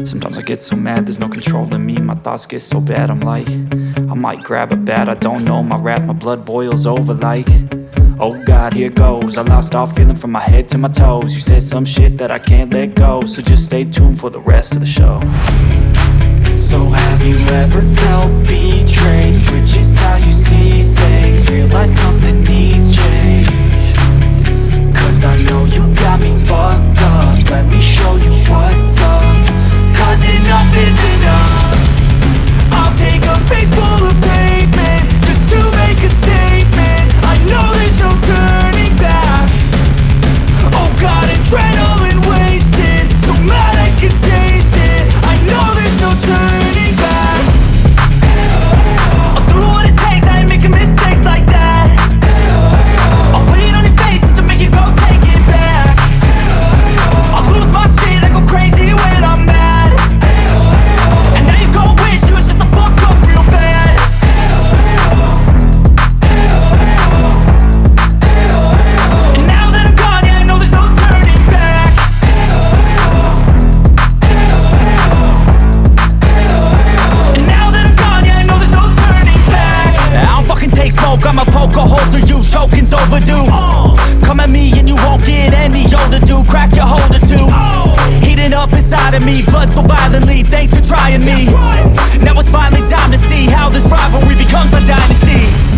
Sometimes I get so mad, there's no controlling me. My thoughts get so bad, I'm like, I might grab a bat, I don't know. My wrath, my blood boils over like, oh God, here goes. I lost all feeling from my head to my toes. You said some shit that I can't let go, so just stay tuned for the rest of the show. So have you ever felt betrayed? Switches how you see things, realize something needs change. Cause I know you got me fucked up, let me show you what's up. Cause enough is enough. I'll take a face full of pavement just to make a statement. I know there's no turning back. Oh God, adrenaline wasted, so mad I can taste it. I know there's no turning back. I'll do what it takes, I ain't making mistakes like that. I'll put it on your face just to make you go take it back. I'll lose my shit, I go crazy when I'm mad. And now you go wish you would shut the fuck up real bad. And now that I'm gone, yeah, I know there's no turning back. And now that I'm gone, yeah, I know there's no turning back. I don't fucking take smoke, I'ma poke a hole through you, choking's overdue. Come at me and you won't get any older, dude, crack your holder too. Heating up inside of me, blood so violently, thanks for trying me. Now it's finally time to see how this rivalry becomes a dynasty.